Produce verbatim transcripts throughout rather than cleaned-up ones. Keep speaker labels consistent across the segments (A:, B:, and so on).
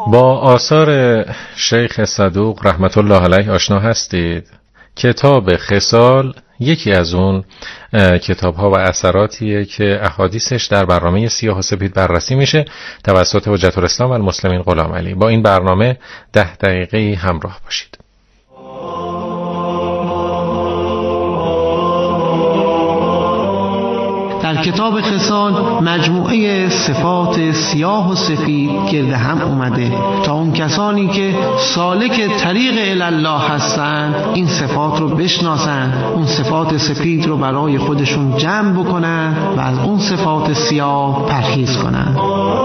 A: با آثار شیخ صدوق رحمت الله علیه آشنا هستید. کتاب خصال یکی از اون کتاب ها و اثراتیه که احادیثش در برنامه سیاه و سپید بررسی میشه توسط حجت الاسلام و المسلمین غلام علی. با این برنامه ده دقیقه همراه باشید.
B: در کتاب خصال مجموعه صفات سیاه و سفید گرد هم اومده تا اون کسانی که سالک طریق الله هستند این صفات رو بشناسن، اون صفات سفید رو برای خودشون جمع بکنن و از اون صفات سیاه پرهیز کنن.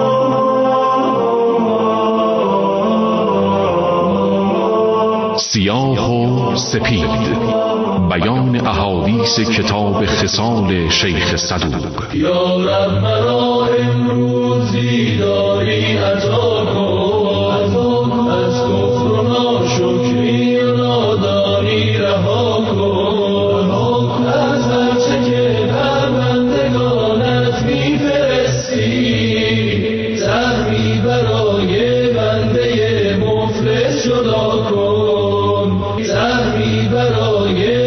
C: سیاه و سپید، بیان احادیث کتاب خصال شیخ صدوق.
D: یا رب مرا امروزی داری عطا کن، از کفر و ناشکری و نادانی رها کن، از هرچه که پروردگارت میفرستی زهری برای بنده مفلس جدا کن، زهری برای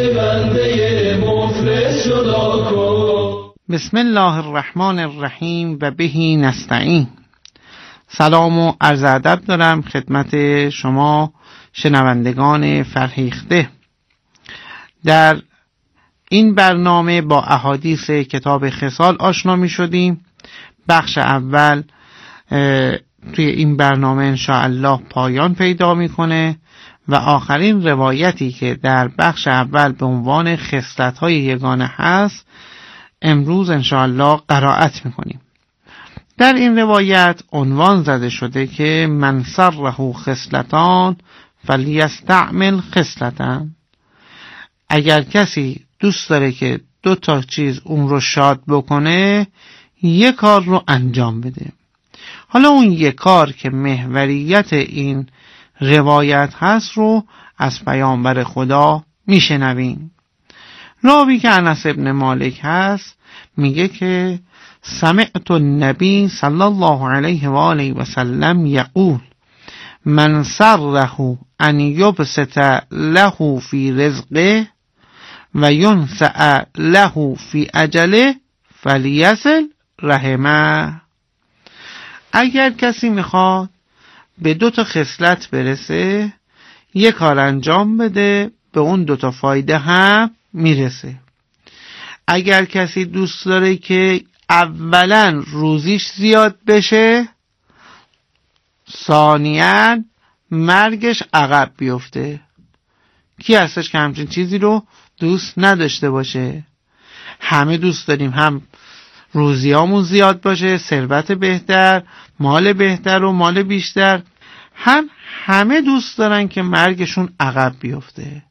B: بسم الله الرحمن الرحیم و بهی نستعین. سلام و عرض ادب دارم خدمت شما شنوندگان فرهیخته. در این برنامه با احادیث کتاب خصال آشنا می شدیم. بخش اول توی این برنامه انشاءالله پایان پیدا می کنه و آخرین روایتی که در بخش اول به عنوان خصلت‌های یگانه هست امروز انشاءالله قرائت میکنیم. در این روایت عنوان زده شده که من سره خصلتان فلیستعمل خصلتان. اگر کسی دوست داره که دو تا چیز اون رو شاد بکنه یک کار رو انجام بده. حالا اون یک کار که محوریت این روایت هست رو از پیامبر خدا میشنویم. راوی که انس ابن مالک هست میگه که سمعت النبی صلی الله علیه و آله و سلم یقول من سره ان یبسط له فی رزقه و ینسع له فی اجله فلیصل رحمه. اگر کسی میخواد به دو تا خصلت برسه یک کار انجام بده، به اون دو تا فایده هم میرسه. اگر کسی دوست داره که اولا روزیش زیاد بشه، ثانیاً مرگش عقب بیفته. کی هستش که همچین چیزی رو دوست نداشته باشه؟ همه دوست داریم هم روزیامون زیاد باشه، ثروت بهتر، مال بهتر و مال بیشتر، هم همه دوست دارن که مرگشون عقب بیفته.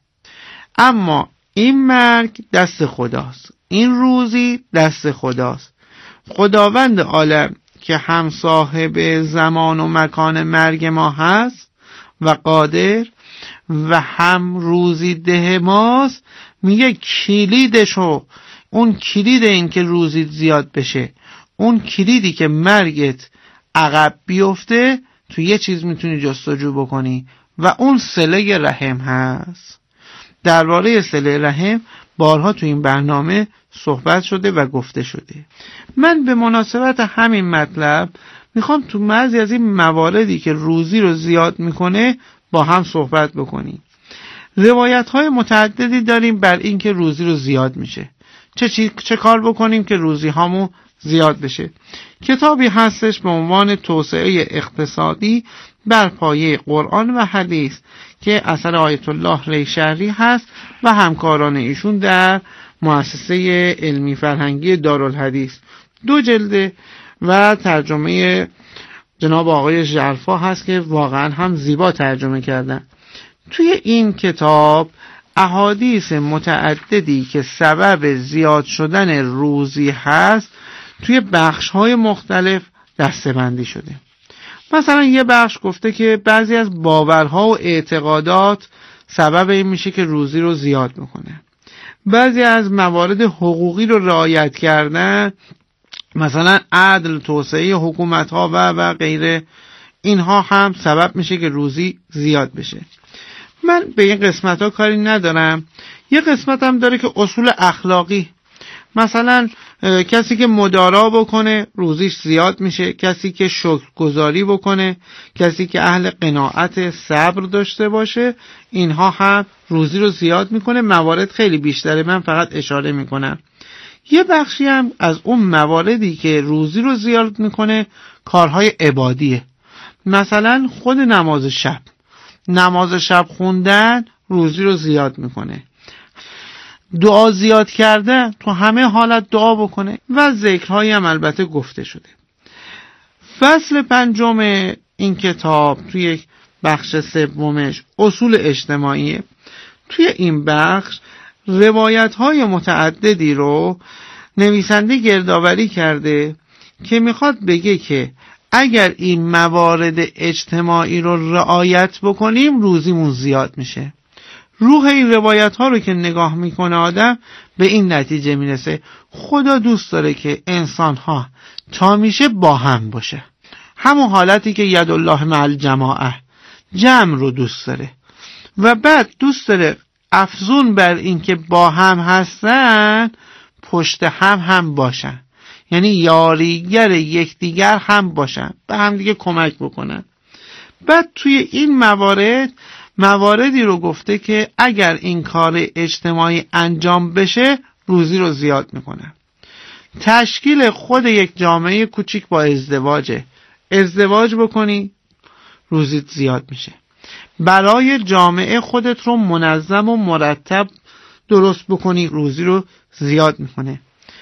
B: اما این مرگ دست خداست، این روزی دست خداست. خداوند عالم که هم صاحب زمان و مکان مرگ ما هست و قادر و هم روزی ده ماست، میگه کلیدشو، اون کلید این که روزی زیاد بشه، اون کلیدی که مرگت عقب بیفته، تو یه چیز میتونی جستجو بکنی و اون صله رحم هست. درباره صله رحم بارها تو این برنامه صحبت شده و گفته شده. من به مناسبت همین مطلب میخوام تو بعضی از این مواردی که روزی رو زیاد میکنه با هم صحبت بکنیم. روایت های متعددی داریم بر این که روزی رو زیاد میشه. چه, چی، چه کار بکنیم که روزی هامون زیاد بشه؟ کتابی هستش به عنوان توسعه اقتصادی بر پایه قرآن و حدیث که اثر آیت الله ریشهری هست و همکاران ایشون در مؤسسه علمی فرهنگی دارالحدیث. دو جلده و ترجمه جناب آقای ژرفا هست که واقعا هم زیبا ترجمه کردن. توی این کتاب احادیث متعددی که سبب زیاد شدن روزی هست توی بخش‌های مختلف دسته‌بندی شده. مثلا یه بخش گفته که بعضی از باورها و اعتقادات سبب این میشه که روزی رو زیاد میکنه. بعضی از موارد حقوقی رو رعایت کردن، مثلا عدل، توسعه حکومت‌ها و و غیره، اینها هم سبب میشه که روزی زیاد بشه. من به این قسمت ها کاری ندارم. یه قسمت هم داره که اصول اخلاقی، مثلا کسی که مدارا بکنه روزیش زیاد میشه، کسی که شکرگزاری بکنه، کسی که اهل قناعت صبر داشته باشه، اینها هم روزی رو زیاد میکنه. موارد خیلی بیشتره، من فقط اشاره میکنم. یه بخشی هم از اون مواردی که روزی رو زیاد میکنه کارهای عبادیه. مثلا خود نماز شب، نماز شب خوندن روزی رو زیاد میکنه. دعا زیاد کرده، تو همه حالت دعا بکنه و ذکرهایی هم البته گفته شده. فصل پنجم این کتاب توی بخش سومش اصول اجتماعیه. توی این بخش روایت های متعددی رو نویسنده گردآوری کرده که میخواد بگه که اگر این موارد اجتماعی رو رعایت بکنیم روزیمون زیاد میشه. روح این روایت ها رو که نگاه میکنه آدم به این نتیجه میرسه خدا دوست داره که انسان ها تا میشه با هم باشه، همون حالتی که ید الله مع الجماعه، جمع رو دوست داره. و بعد دوست داره افزون بر این که با هم هستن پشت هم هم باشن، یعنی یاریگر یکدیگر هم باشن، به هم دیگه کمک بکنن. بعد توی این موارد مواردی رو گفته که اگر این کار اجتماعی انجام بشه روزی رو زیاد میکنه. تشکیل خود یک جامعه کوچیک با ازدواجه، ازدواج بکنی روزیت زیاد میشه. برای جامعه خودت رو منظم و مرتب درست بکنی روزی رو زیاد میکنه.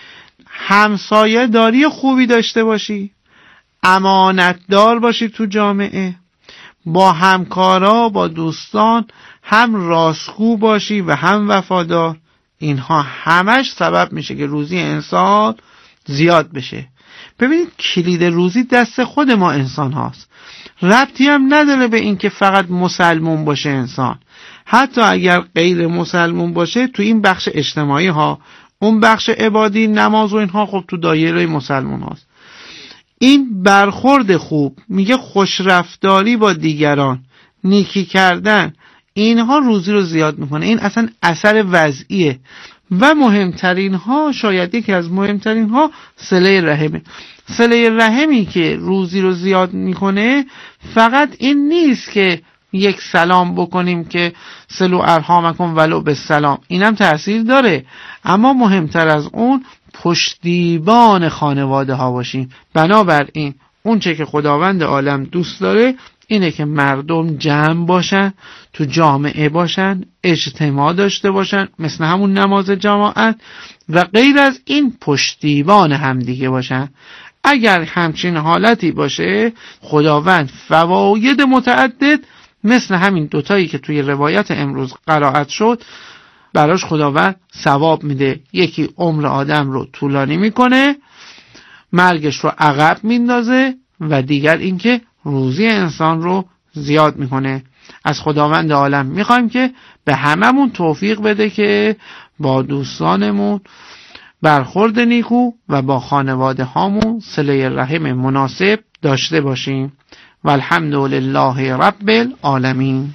B: همسایه داری خوبی داشته باشی، امانتدار باشی تو جامعه، با همکارا با دوستان هم راستگو باشی و هم وفادار، اینها همش سبب میشه که روزی انسان زیاد بشه. ببینید کلید روزی دست خود ما انسان هاست، ربطی هم نداره به این که فقط مسلمون باشه انسان. حتی اگر غیر مسلمون باشه تو این بخش اجتماعی ها، اون بخش عبادی نماز و اینها خب تو دایره مسلمون هاست. این برخورد خوب، میگه خوشرفتاری با دیگران، نیکی کردن، اینها روزی رو زیاد میکنه. این اصلا اثر وضعیه. و مهمترین ها، شاید یکی از مهمترین ها، صله رحمه. صله رحمی که روزی رو زیاد میکنه فقط این نیست که یک سلام بکنیم که صلو ارحامکم ولو بالسلام، اینم تأثیر داره، اما مهمتر از اون پشتیبان خانواده ها باشیم. بنابراین اون چه که خداوند عالم دوست داره اینه که مردم جمع باشن، تو جامعه باشن، اجتماع داشته باشن، مثل همون نماز جماعت، و غیر از این پشتیبان همدیگه باشن. اگر همچین حالتی باشه خداوند فواید متعدد مثل همین دوتایی که توی روایت امروز قرائت شد براش خداوند ثواب میده. یکی عمر آدم رو طولانی میکنه، مرگش رو عقب میندازه، و دیگر اینکه روزی انسان رو زیاد میکنه. از خداوند عالم میخوایم که به هممون توفیق بده که با دوستانمون برخورد نیکو و با خانواده هامون صله رحم مناسب داشته باشیم. والحمد لله رب العالمین.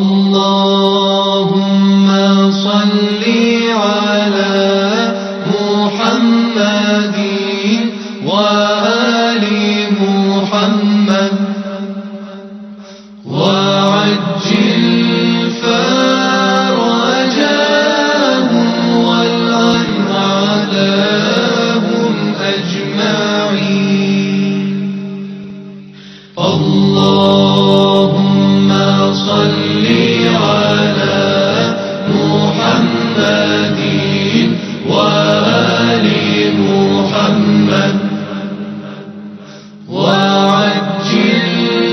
D: اللهم صل على محمد و آل محمد و عجل فرجهم والعن عذابهم اجمعین. اللهم صل على محمد و آل محمد و عجل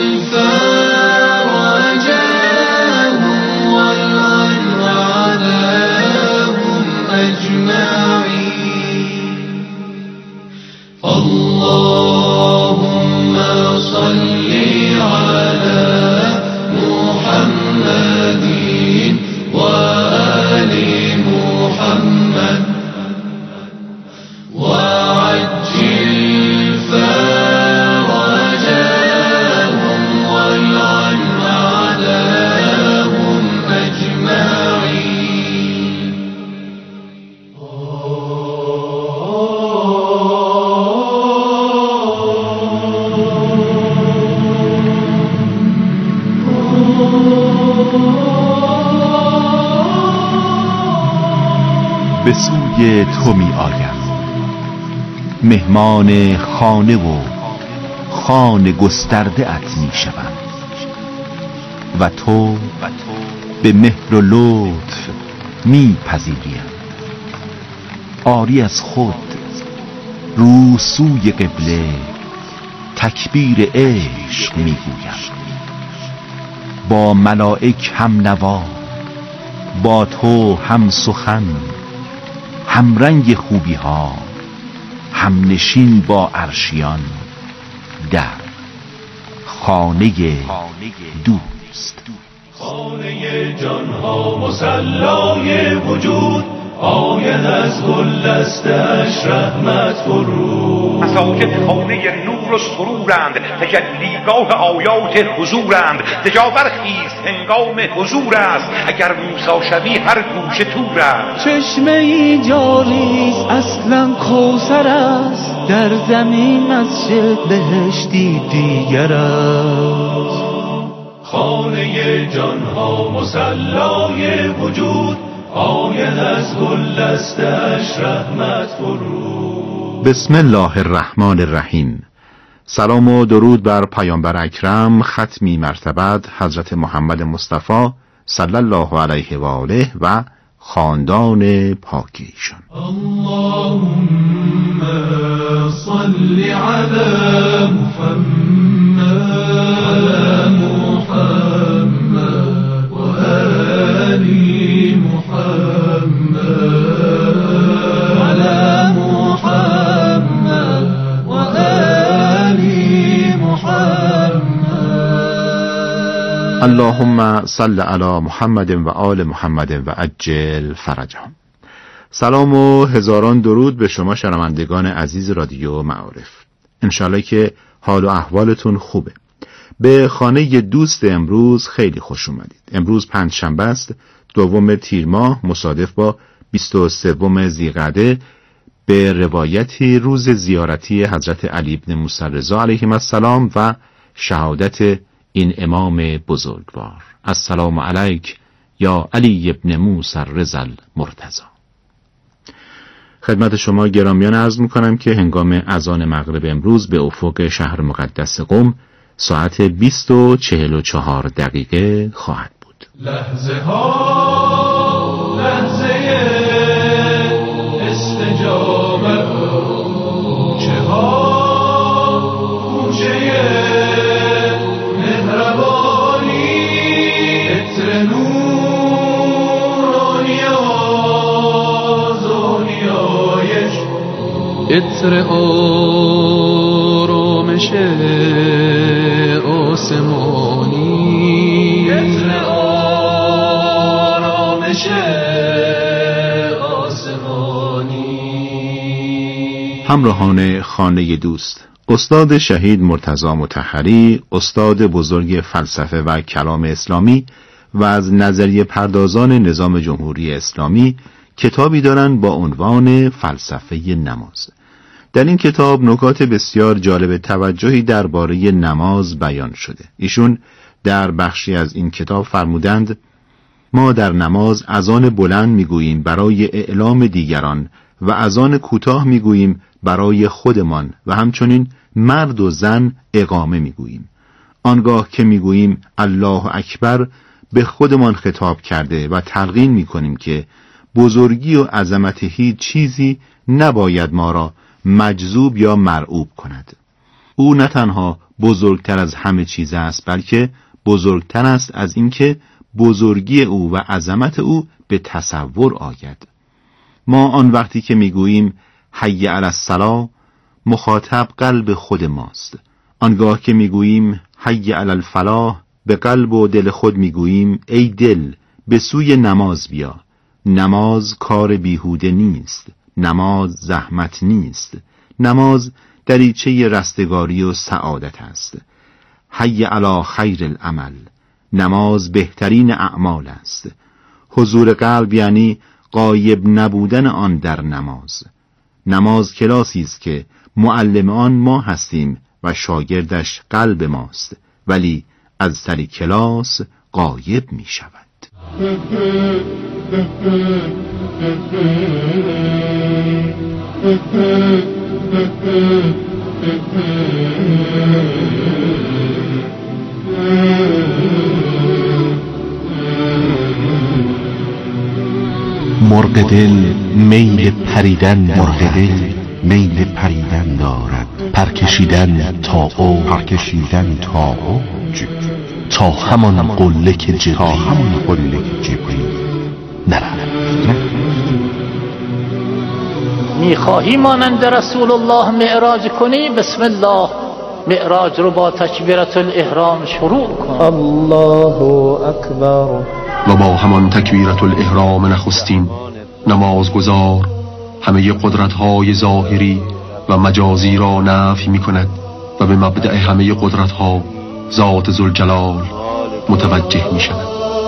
D: فرجهم والعن عذابهم اجمعین. اللهم صل على
E: به سوی تو می آیم، مهمان خانه و خانه گسترده ات می شوم و تو به مهر و لطف می پذیریم. آری از خود رو سوی قبله تکبیر عشق می گویم. با ملائک هم نوا، با تو هم سخن، هم رنگ خوبی ها، هم نشین با عرشیان در خانه دوست.
D: خانه جان ها مصلای وجود، آید از گل دستش رحمت فرود.
F: مساجد خانه نور و سرورند، تجلیگاه آیات حضورند. تجاور خیز هنگام حضور است، اگر موسی شوی هر گوشه تور است.
D: چشمه ای جاریست اصلا کوثر است، در زمین مسجد بهشتی دیگر است. خانه جان ها مصلای وجود، آید از گل دستش رحمت فرود.
E: بسم الله الرحمن الرحیم. سلام و درود بر پیامبر اکرم، ختمی مرتبت حضرت محمد مصطفی صلی الله علیه و آله و خاندان پاکیشان.
D: اللهم صل علی محمد علی محمد و آل محمد علی محمد و آل محمد.
E: اللهم صل علی محمد و آل محمد و عجل فرجهم. سلام و هزاران درود به شما شنوندگان عزیز رادیو معارف. انشالله که حال و احوالتون خوبه. به خانه دوست امروز خیلی خوش اومدید. امروز پنجشنبه است، دوم تیر ماه، مصادف با بیست و سوم ذیقعده، به روایتی روز زیارتی حضرت علی ابن موسی رضا علیه السلام و شهادت این امام بزرگوار. السلام علیک یا علی ابن موسی رضا المرتضی. خدمت شما گرامیان عرض میکنم که هنگام اذان مغرب امروز به افق شهر مقدس قم ساعت بیست و چهل و چهار دقیقه خواهد بود.
D: لحظه ها لحظه استجابت، کوچه ها کوچه مهربانی، عطر نورانی آزانی آیش، عطر آرامش آسمانی، عطر آرامش آسمانی.
E: همراهان خانه دوست، استاد شهید مرتضی مطهری، استاد بزرگ فلسفه و کلام اسلامی و از نظریه پردازان نظام جمهوری اسلامی، کتابی دارند با عنوان فلسفه نماز. در این کتاب نکات بسیار جالب توجهی درباره نماز بیان شده. ایشون در بخشی از این کتاب فرمودند: ما در نماز اذان بلند میگوییم برای اعلام دیگران و اذان کوتاه میگوییم برای خودمان و همچنین مرد و زن اقامه میگوییم. آنگاه که میگوییم الله اکبر به خودمان خطاب کرده و تلقین میکنیم که بزرگی و عظمت هیچ چیزی نباید ما را مجذوب یا مرعوب کند. او نه تنها بزرگتر از همه چیز است، بلکه بزرگتر است از اینکه بزرگی او و عظمت او به تصور آید. ما آن وقتی که میگوییم حی علی الصلاة، مخاطب قلب خود ماست. آنگاه که میگوییم حی علی الفلاح، به قلب و دل خود میگوییم ای دل به سوی نماز بیا. نماز کار بیهوده نیست، نماز زحمت نیست، نماز دریچه رستگاری و سعادت است. حی علی خیر العمل، نماز بهترین اعمال است. حضور قلب یعنی غایب نبودن آن در نماز. نماز کلاسی است که معلم آن ما هستیم و شاگردش قلب ماست، ولی از سر کلاس غایب می شود.
C: مرغ دل میل پریدن مرغ دل میل پریدن دارد، پرکشیدن تا او پرکشیدن تا اوج، تا همان قله که جبریل تا همان قله که جبریل نرفت.
G: میخواهی مانند رسول الله معراج کنی؟ بسم الله، معراج رو با تکبیرت الاحرام شروع کن.
H: الله اکبر.
I: و با همان تکبیرت الاحرام نخستین نمازگزار همه قدرت‌های ظاهری و مجازی را نفی می‌کند و به مبدأ همه قدرت‌ها ذات ذوالجلال متوجه می‌شود.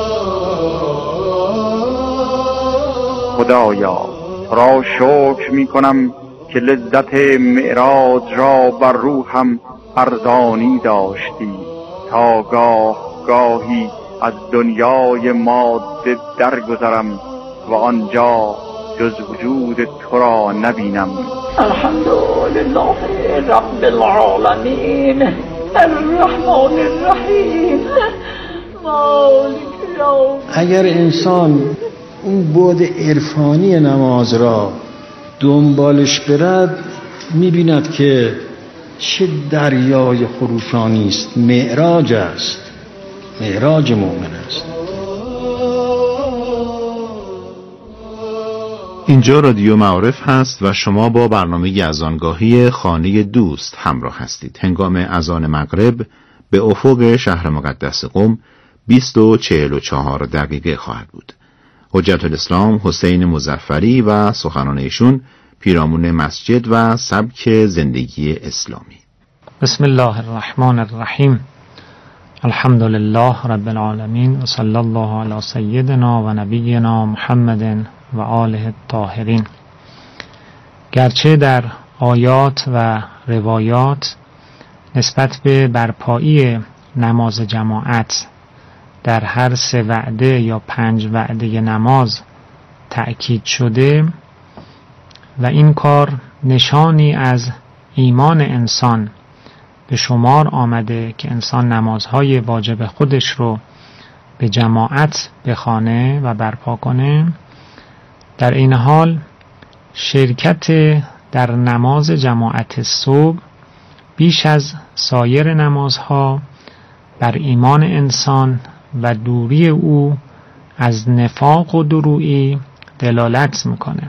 F: خدایا را شکر می‌کنم که لذت معراج را بر روحم ارزانی داشتی تا گاه گاهی از دنیای ماده درگذرم و آنجا جز وجود تو را نبینم.
G: الحمدلله رب العالمین الرحمن الرحیم مالک یوم.
H: اگر انسان اون بعد عرفانی نماز را دنبالش برد می‌بیند که چه دریای خروشانی است. معراج است، معراج مؤمن است.
E: اینجا رادیو معارف هست و شما با برنامه اذانگاهی خانه دوست همراه هستید. هنگام اذان مغرب به افق شهر مقدس قم بیست و چهل و چهار دقیقه خواهد بود. حجت الاسلام حسین مظفری و سخنان ایشون پیرامون مسجد و سبک زندگی اسلامی.
J: بسم الله الرحمن الرحیم. الحمد لله رب العالمین و صلی الله علی سیدنا و نبینا محمد و آله الطاهرین. گرچه در آیات و روایات نسبت به برپایی نماز جماعت در هر سه وعده یا پنج وعده نماز تأکید شده و این کار نشانی از ایمان انسان به شمار آمده که انسان نمازهای واجب خودش رو به جماعت بخوانه و برپا کنه، در این حال شرکت در نماز جماعت صبح بیش از سایر نمازها بر ایمان انسان و دوری او از نفاق و درویی دلالت میکنه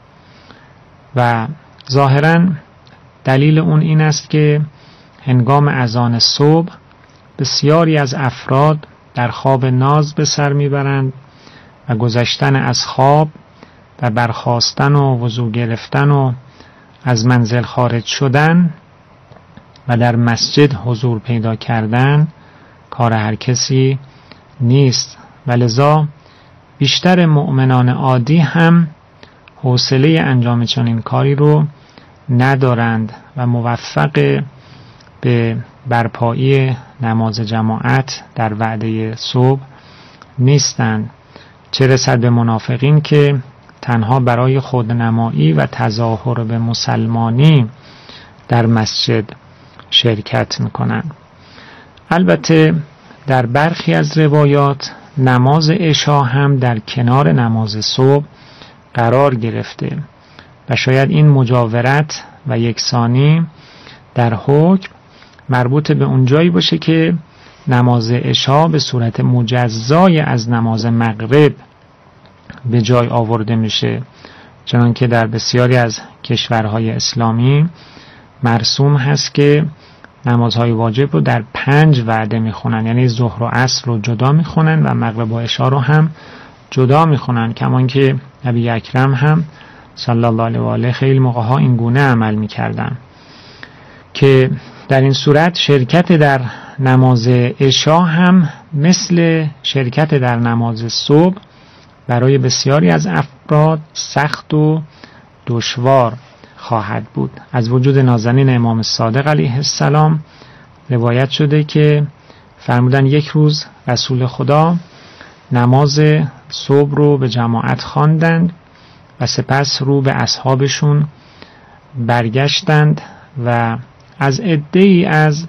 J: و ظاهراً دلیل اون این است که هنگام اذان صبح بسیاری از افراد در خواب ناز به سر میبرند و گذشتن از خواب و برخاستن و وضو گرفتن و از منزل خارج شدن و در مسجد حضور پیدا کردن کار هر کسی نیست و لذا بیشتر مؤمنان عادی هم حوصله انجام چنین کاری رو ندارند و موفق به برپایی نماز جماعت در وعده صبح نیستند، چه رسد به منافقین که تنها برای خودنمایی و تظاهر به مسلمانی در مسجد شرکت میکنند. البته در برخی از روایات نماز عشا هم در کنار نماز صبح قرار گرفته و شاید این مجاورت و یکسانی در حکم مربوط به اونجایی باشه که نماز عشا به صورت مجزای از نماز مغرب به جای آورده میشه، چنانکه در بسیاری از کشورهای اسلامی مرسوم هست که نمازهای واجب رو در پنج وعده میخونن، یعنی ظهر و عصر رو جدا میخونن و مغرب و عشا رو هم جدا میخونن، کمان که نبی اکرم هم صلی الله علیه و آله خیلی موقع ها این گونه عمل میکردن که در این صورت شرکت در نماز عشا هم مثل شرکت در نماز صبح برای بسیاری از افراد سخت و دشوار خواهد بود. از وجود نازنین امام صادق علیه السلام روایت شده که فرمودن یک روز رسول خدا نماز صبح رو به جماعت خواندند و سپس رو به اصحابشون برگشتند و از عده‌ای از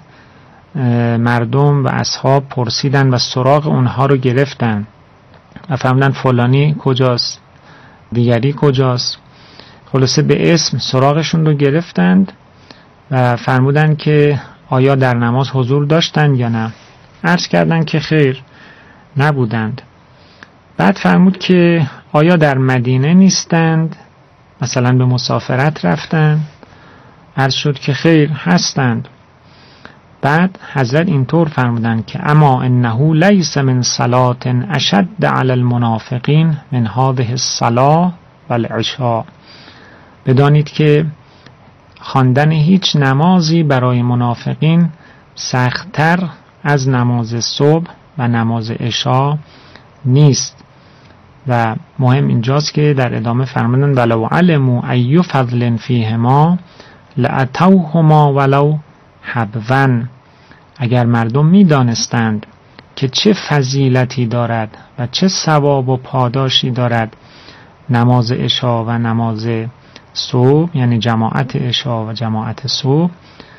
J: مردم و اصحاب پرسیدند و سراغ اونها رو گرفتند و فرمودن فلانی کجاست، دیگری کجاست. خلاصه به اسم سراغشون رو گرفتند و فرمودن که آیا در نماز حضور داشتند یا نه. عرض کردند که خیر نبودند. بعد فرمود که آیا در مدینه نیستند، مثلا به مسافرت رفتند. عرض شد که خیر هستند. بعد حضرت اینطور فرمودند که اما انه لیس من صلاة اشد علی المنافقین من هذه الصلاة والعشاء. بدانید که خواندن هیچ نمازی برای منافقین سخت‌تر از نماز صبح و نماز عشاء نیست. و مهم اینجاست که در ادامه فرمودند ولو علموا ای فضل فیهما لاتوهما ولو حبوا. اگر مردم می دانستند که چه فضیلتی دارد و چه ثواب و پاداشی دارد نماز عشاء و نماز صبح، یعنی جماعت عشاء و جماعت صبح،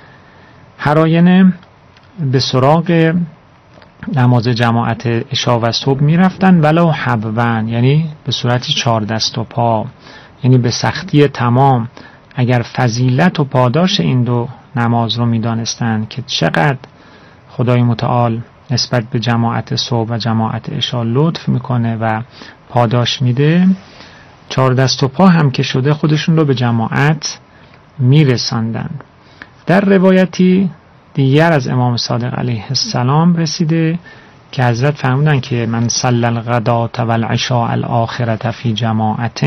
J: هر آینه به سراغ نماز جماعت عشاء و صبح می رفتن ولو حبوا، یعنی به صورت چهار دست و پا، یعنی به سختی تمام. اگر فضیلت و پاداش این دو نماز رو می دانستن که چقدر خدای متعال نسبت به جماعت صبح و جماعت عشاء لطف میکنه و پاداش میده، چهار دست و پا هم که شده خودشون رو به جماعت میرساندن. در روایتی دیگر از امام صادق علیه السلام رسیده که حضرت فرمودن که من صلی الغداة والعشاء الاخرة فی جماعت،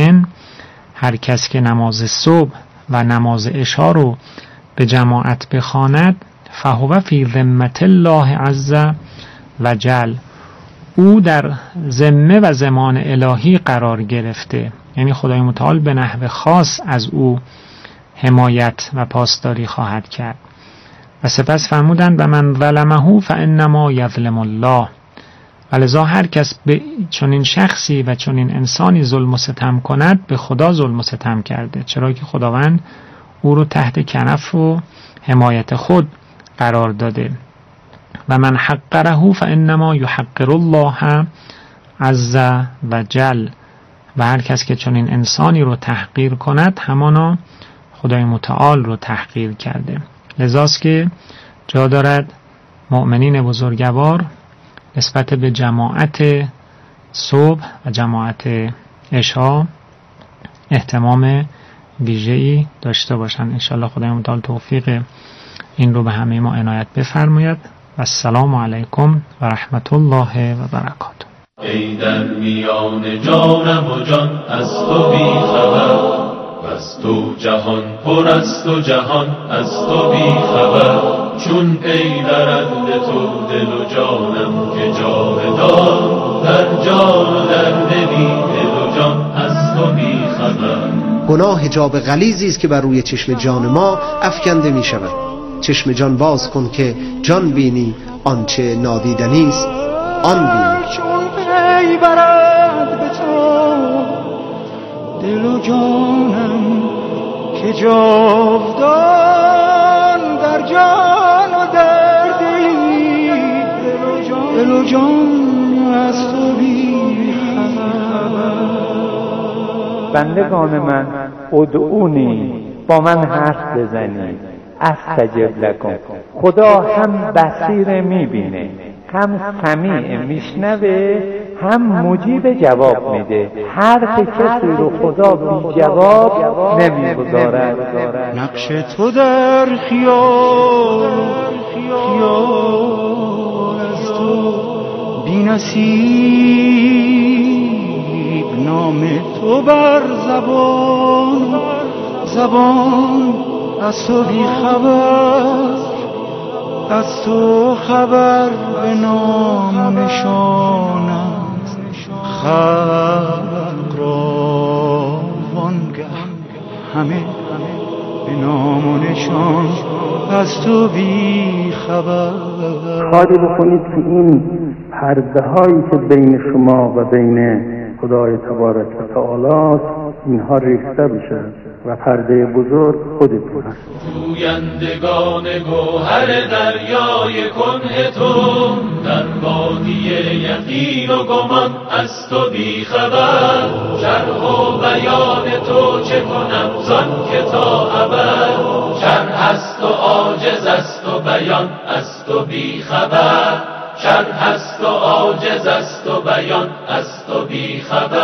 J: هر کس که نماز صبح و نماز عشاء رو به جماعت بخواند فهو فی ذمة الله عز و جل، او در ذمه و ضمان الهی قرار گرفته، یعنی خدای متعال به نحو خاص از او حمایت و پاسداری خواهد کرد. و سپس فرمودند و من ظلمه فانما یظلم الله، ولذا هر کس به چنین شخصی و چنین انسانی ظلم و ستم کند به خدا ظلم و ستم کرده، چرا که خداوند او رو تحت کنف و حمایت خود قرار داده. و من حقره فانما یحقر الله عز و جل، و هر کس که چنین انسانی رو تحقیر کند همانا خدای متعال رو تحقیر کرده. لذاست که جا دارد مؤمنین بزرگوار نسبت به جماعت صبح و جماعت عشاء اهتمام ویژه‌ای داشته باشند. انشاءالله خدای متعال توفیق این رو به همه ما عنایت بفرماید. و السلام علیکم و رحمت الله و برکاته.
D: ای در میان جانم و جان از تو بی خبر، از تو جهان پر است و جهان از تو بی خبر، چون پی درند تو دل و جانم که جاودان، در جان و در دلی دل و جان از تو بی خبر.
K: گناه حجاب غلیظی است که بر روی چشم جان ما افکنده می شود. چشم جان باز کن که جان بینی، آنچه نادیدنی است آن بینی.
L: چون پی برد به تو دل و جانم که جاودان، در جان و در دلی دل و جان از تو بی خبر.
M: بندگان من ادعونی، با من حرف بزنید، استجب لکم. خدا هم بصیر میبینه، هم سمیع میشنوه، هم مجیب جواب میده. حرف کسی رو خدا بی جواب نمیگذارد.
L: نقش تو در خیال، خیال از تو بی نصیب، نام تو بر زبان، زبان از تو بی خبر، از تو خبر به نام و نشانم، خلق را وانگه همه به نام و نشان از تو بی خبر.
M: کاری بکنید که این پرده هایی که بین شما و بین خدای تبارک و تعالی اینها ریخته بشه و پرده بزرگ خودتون هست.
D: جویندگان گوهر دریای کنه تو، در وادی یقین و گمان از تو بی خبر. شرح و بیان تو چه کنم زان که تا ابد، شرح هست و عاجز است و بیان از تو بی خبر. شرح هست و عاجز است و بیان از تو بی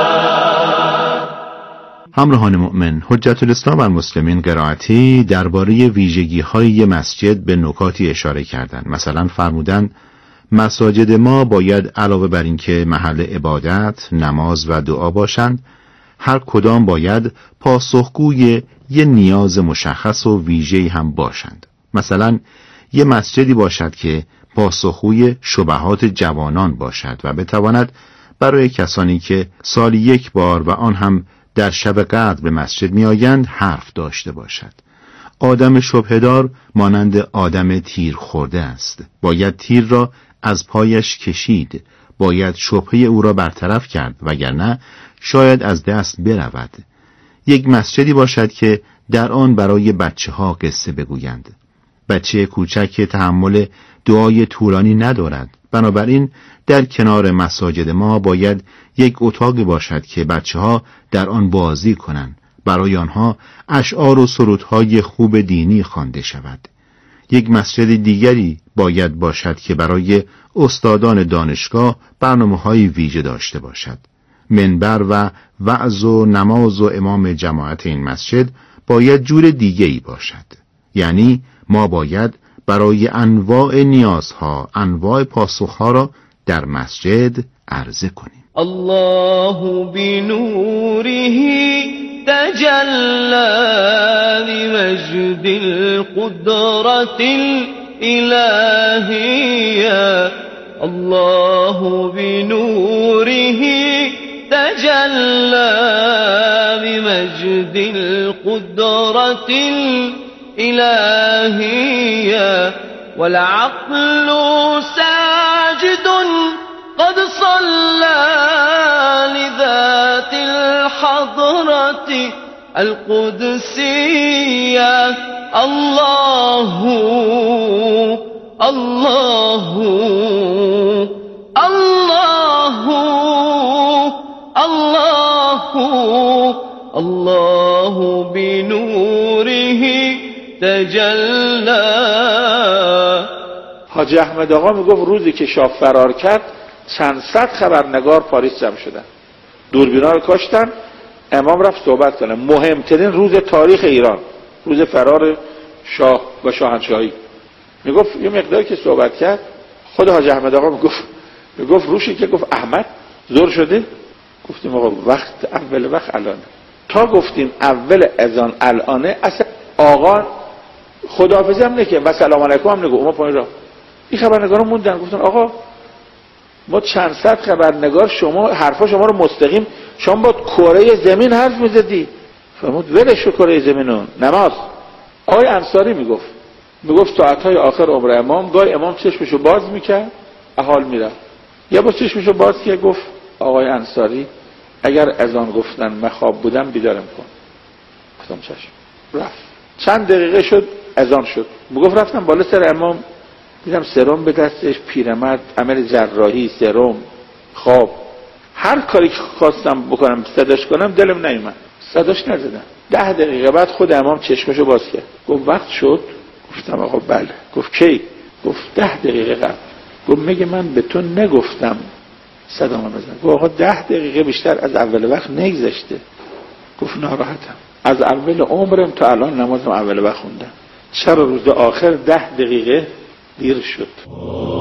D: خبر.
E: همراهان مؤمن، حجت الاسلام المسلمین قرائتی درباره ویژگی‌های مسجد به نکاتی اشاره کردند. مثلا فرمودند مساجد ما باید علاوه بر اینکه محل عبادت، نماز و دعا باشند، هر کدام باید پاسخگوی یه نیاز مشخص و ویژه‌ای هم باشند. مثلا یه مسجدی باشد که پاسخگوی شبهات جوانان باشد و بتواند برای کسانی که سالی یک بار و آن هم در شب قدر به مسجد می آیند حرف داشته باشد. آدم شبهدار مانند آدم تیر خورده است. باید تیر را از پایش کشید، باید شبهه او را برطرف کرد، وگرنه شاید از دست برود. یک مسجدی باشد که در آن برای بچه ها قصه بگویند. بچه کوچک که تحمل دعای طولانی ندارد، بنابراین در کنار مساجد ما باید یک اتاقی باشد که بچه ها در آن بازی کنند، برای آنها اشعار و سرودهای خوب دینی خوانده شود. یک مسجد دیگری باید باشد که برای استادان دانشگاه برنامه‌های ویژه داشته باشد. منبر و وعظ و نماز و امام جماعت این مسجد باید جور دیگه‌ای باشد. یعنی ما باید برای انواع نیازها، انواع پاسخها را در مسجد عرضه کنیم.
N: الله بنوره تجلى لمجد القدرة الإلهية. الله بنوره تجلى بمجد القدرة الإلهية. والعقل ساجد قد صلى لذات الحضرة القدسية. الله الله الله الله الله بنوره تجلى.
O: حاجی احمد آقا میگفت روزی که شاه فرار کرد چند صد خبرنگار پاریس جمع شدن، دوربینا رو کاشتن، امام رفت صحبت کنه. مهمترین روز تاریخ ایران، روز فرار شاه و شاهنشاهی. میگفت یه مقداری که صحبت کرد، خود حاجی احمد آقا میگفت میگفت روشی که گفت احمد زور شده، گفتیم آقا وقت اول وقت الانه. تا گفتیم اول اذان الانه، اصلا آقا خداحافظی هم نکه و سلام علیکم هم نگو. ما پایین را این خبرنگارا موندن، گفتن آقا ما چند صد خبرنگار، شما حرفا شما رو مستقیم، شما با کره زمین حرف میزدی. فرمود ولش رو کره زمینو، نماز. آقای انصاری میگفت میگفت ساعتهای آخر عمر امام گاهی امام چشمشو باز میکرد احال میرفت، یا با چشمشو باز که گفت آقای انصاری اگر اذان گفتن من خواب بودم بیدارم کن. گفتم چشم. رفت. چند دقیقه شد اذان شد. میگفت رفتم بالا سر امام، دیدم سرم به دستش، پیرمرد، عمل جراحی، سرم، خواب. هر کاری که خواستم بکنم صداش کنم دلم نیومد، صداش نزدم. ده دقیقه بعد خود امام چشمشو باز کرد، گفت وقت شد. گفتم آقا بله. گفت کی؟ گفت ده دقیقه قبل. گفت میگه من به تو نگفتم صدامو بزن. گفت آقا ده دقیقه بیشتر از اول وقت نگذشته. گفت ناراحتم، از اول عمرم تا الان نمازم اول وقت خوندم، چرا روز آخر ده دقیقه دیر شد؟